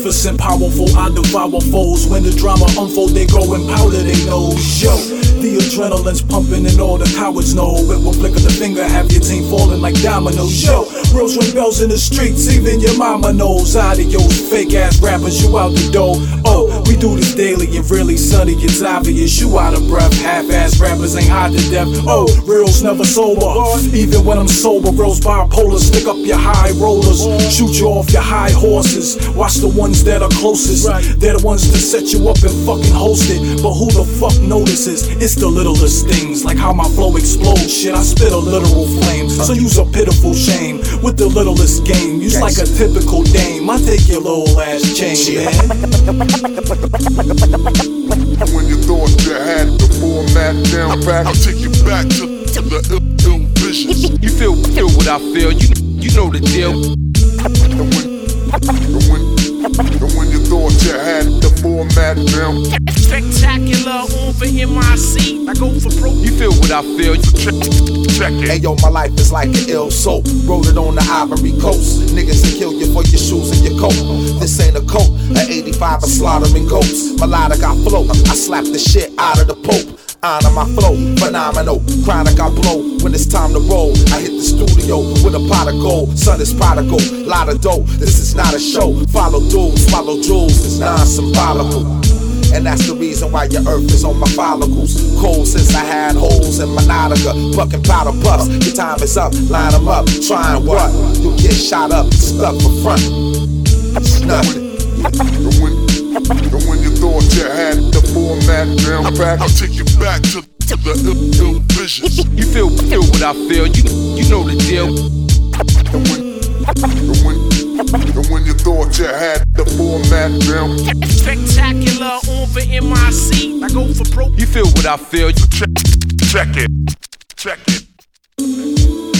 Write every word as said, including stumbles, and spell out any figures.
magnificent, powerful, I devour foes. When the drama unfold, they go and powder they nose. Yo, the adrenaline's pumping and all the cowards know. It will flick of the finger, have your team falling like dominoes. Yo, real ring bells in the streets, even your mama knows. Adios, fake ass rappers, you out the door. Oh, we do this daily and really sunny, it's obvious. You out of breath, half-ass rappers ain't hot to death. Oh, real's never sober, even when I'm sober. Real's bipolar, stick up your high rollers, shoot you off your high horses. Watch the ones that are closest, they're the ones that set you up and fucking host it. But who the fuck notices? It's the littlest things, like how my flow explodes. Shit, I spit a literal flame, so use a pitiful shame with the littlest game. Use like a typical dame, I take your little ass chain, man. When you thought you had the format down back, I'll take you back to, to the ill, ill visions. You feel, feel what I feel, you, you know the deal. And when, and when, and when you thought you had the format down, spectacular on for M I C. I go for pro. You feel what I feel, you check, check it. Hey yo, my life is like an ill soap. Wrote it on the Ivory Coast. Niggas will kill you for your shoes and your coat. This ain't a coat, an eighty-five of slaughtering goats. Melodic I float, I slap the shit out of the Pope. Honor my flow, phenomenal. Chronic I blow when it's time to roll. I hit the studio with a pot of gold. Son is prodigal, lot of dough. This is not a show. Follow dudes, follow jewels. It's non-symbolical. And that's the reason why your earth is on my follicles. Cold since I had holes in my Nautica. Bucking powder puffs, your time is up. Line them up, trying what? You'll get shot up, stuck for front. Nothing. and when, and when you thought you had the format down back, I'll take you back to, to the ill, ill visions. You feel, feel what I feel, you, you know the deal. And when, and when, and when you thought you had the format down, Spectacular on for M I C. I go for pro. You feel what I feel, you check, check it, check it.